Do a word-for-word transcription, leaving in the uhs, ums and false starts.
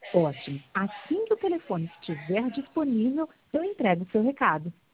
Ótimo. Assim que o telefone estiver disponível, eu entrego o seu recado.